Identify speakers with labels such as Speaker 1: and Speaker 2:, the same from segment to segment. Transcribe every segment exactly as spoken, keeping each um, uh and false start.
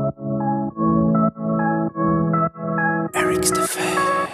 Speaker 1: Eric Stefan.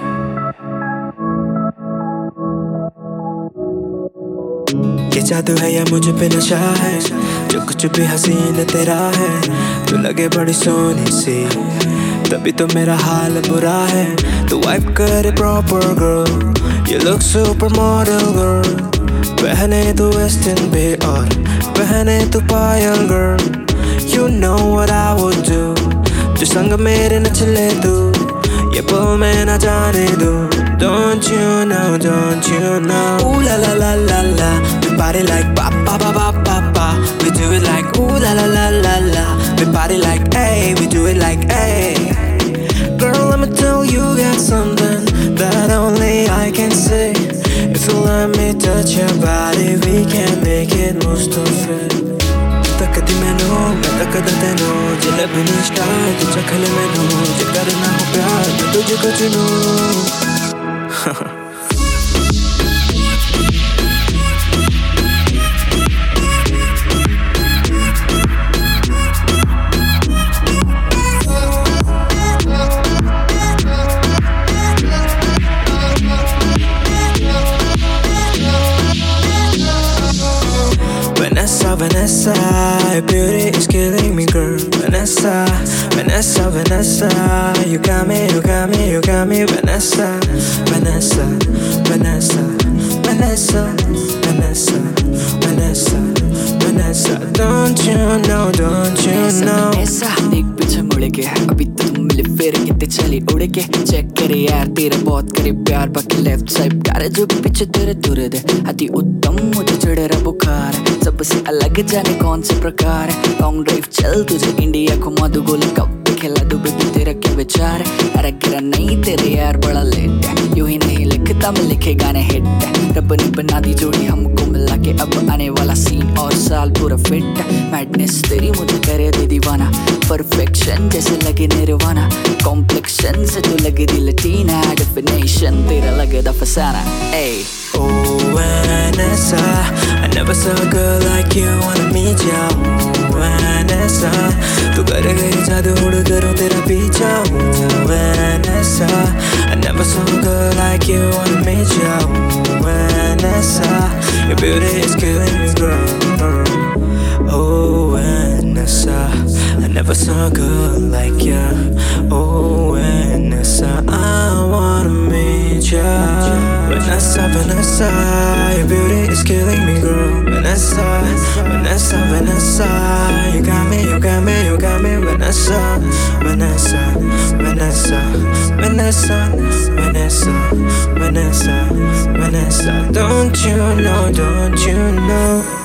Speaker 1: ये जादू है या मुझ पे नशा है, जो कुछ भी हसीन तेरा है। तू लगे बड़ी सोनी सी, तभी तो मेरा हाल बुरा है। तू वाइप करे proper girl, you look super model girl। पहने तू वेस्टर्न भी और पहने तू पायल girl। You know what I would do, जो संग मेरे न चले तू, ये पल में न जाने दो। Don't you know, don't you know? Ooh la la la la la, we party like ba ba ba ba ba ba. We do it like ooh la la la la la. We party like hey, we do it like hey. Girl, let me tell you, got something that only I can say. If you let me touch your body, we can make it Mustafa. तकती मैनू मैं तकदा तेनू, जिले बिनी star तू चखले मैनू, जे करना हो प्यार मैं तुझको चुनूं। Vanessa, Vanessa, your beauty is killing me, girl. Vanessa, Vanessa, Vanessa, you got me, you got me, you got me. Vanessa, Vanessa, Vanessa, Vanessa, Vanessa, Vanessa, Vanessa. Don't you know, don't you know?
Speaker 2: Vanessa, एक पीछे मुड़ के अभी तो तुम मिले फिर कितने चली उड़ के। चेक करे यार तेरा बहुत करे प्यार, बाकी लेफ्ट साइड प्यार जो पीछे तेरे दूर दे। अति उत्तम मुझे चढ़ रहा बुखार, सबसे अलग जाने कौन से प्रकार है। लॉन्ग ड्राइव चल तुझे इंडिया घुमा दूं, गोली कप पे खिला दूं बेबी, तेरा क्या विचार है? अरे गिरा नहीं तेरे यार बड़ा लेट है, यूं ही नहीं लिखता मैं लिखे गाने हिट है। रब ने बना दी जोड़ी हमको मिला के, अब आने वाला सीन और साल पूरा फिट है। मैडनेस तेरी मुझे करे दे दीवाना, परफेक्शन जैसे लगे निर्वाणा। कॉम्प्लेक्शन से तो लगे दी लटीना, डेफिनेशन तेरा लगे दा फसाना। Ay.
Speaker 1: Oh Vanessa, I never saw a girl like you, wanna meet ya। Oh Vanessa, तू कर गई जादू उड़ करूँ तेरा पीछा। Oh Vanessa, I never saw a girl like you, wanna meet ya। Oh Vanessa, your beauty is killing me, girl। Oh Vanessa, I never saw a girl like ya। Oh Vanessa, I wanna meet ya। Vanessa, Vanessa, your beauty is killing me, girl। Vanessa, Vanessa, Vanessa, you got me, you got me, you got me। Vanessa, Vanessa, Vanessa, Vanessa, Vanessa, Vanessa, Vanessa. Don't you know, don't you know?